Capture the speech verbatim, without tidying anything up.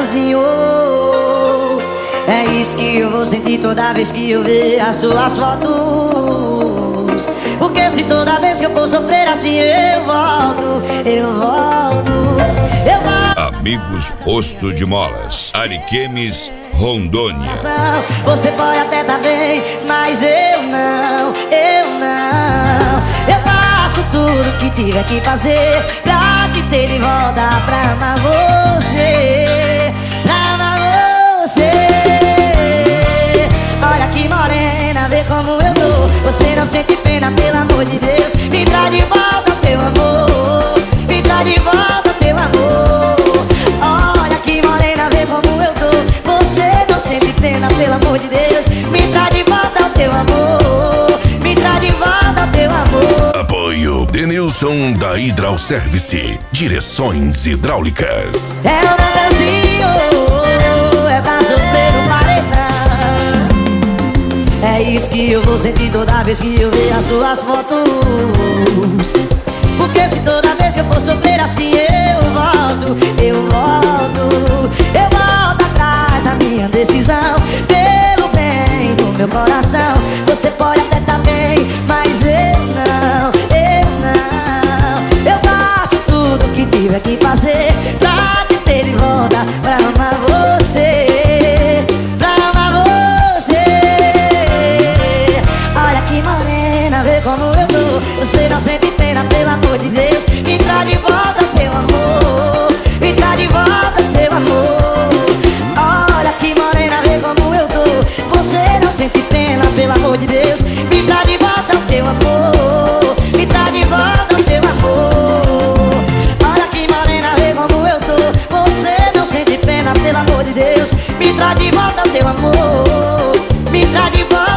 sozinho. É isso que eu vou sentir toda vez que eu ver as suas fotos. Porque se toda vez que eu for sofrer assim eu volto, eu volto, eu volto. Amigos Posto de Molas, Ariquemes, Rondônia. Você pode até tá bem, mas eu não, eu não. Eu faço tudo que tiver que fazer pra te ter de volta, pra amar você, pra amar você. Olha que morena, vê como eu tô. Você não sente pena, pelo amor de Deus. Me traz de volta teu amor, me traz de volta teu amor. Olha que morena, vê como eu tô. Você não sente pena, pelo amor de Deus. Me traz de volta o teu amor, me traz de volta o teu amor. Apoio Denilson da Hidral Service, direções hidráulicas. É o Natanzinho, é pra sofrer no paredão. É isso que eu vou sentir toda vez que eu ver as suas fotos. Porque se toda vez que eu for sofrer assim eu volto, eu volto, eu volto atrás da minha decisão. Pelo bem do meu coração. Você pode até tá bem, mas eu não, eu não. Eu faço tudo que tiver que fazer pra te ter de volta, pra amar você, pra amar você. Olha que morena, vê como eu tô. Você não sente pena, pelo amor de Deus. Me traz de volta teu amor, me traz de volta teu amor. Olha que morena, vê como eu tô. Você não sente pena, pelo amor de Deus. Me traz de volta teu amor, me traz de volta teu amor. Olha que morena, vê como eu tô. Você não sente pena, pelo amor de Deus. Me traz de volta teu amor, me traz de volta.